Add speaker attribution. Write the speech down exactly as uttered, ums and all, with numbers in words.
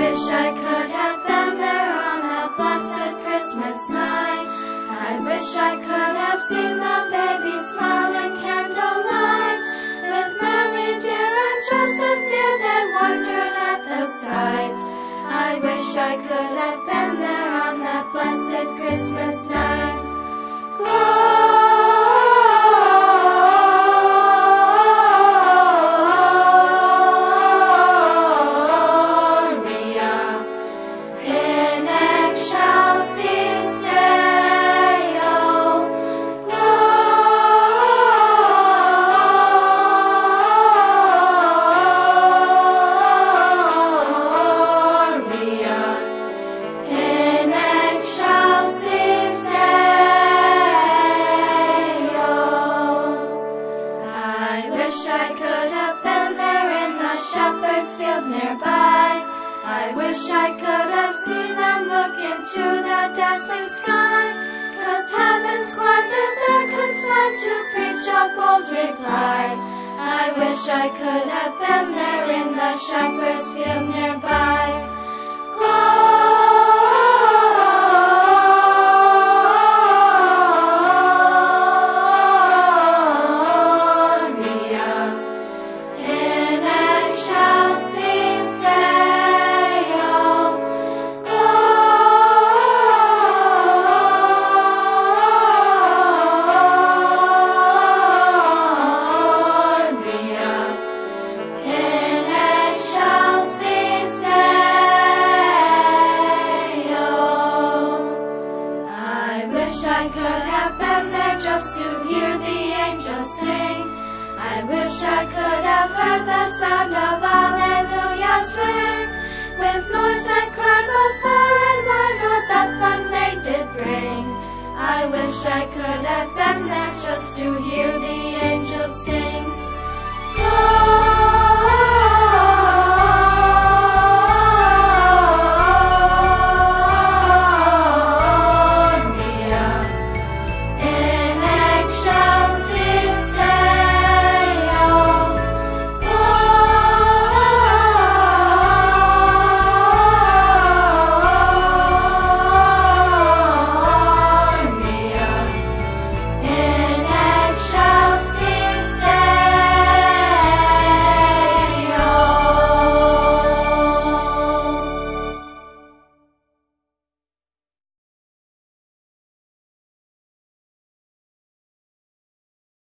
Speaker 1: wish I could have been there on that blessed Christmas night. I wish I could have seen the baby smiling candlelight. With Mary dear and Joseph near, they wondered at the sight. I wish I could have been there on that blessed Christmas night. Gloria in excelsis Deo. Gloria in excelsis Deo. I wish I could have been there in the shepherd's field nearby. I wish I could have seen them look into the dazzling sky. 'Cause heaven's choir did there conspire to preach a bold reply. I wish I could have been there in the shepherd's field nearby. Gloria in excelsis Deo. Gloria in excelsis Deo. I wish I could have been there just to hear the angels sing. I wish I could have heard the sound of Alleluia's ring. With noise and cry before and word or Bethlehem they did bring. I wish I could have been there just to hear the angels sing.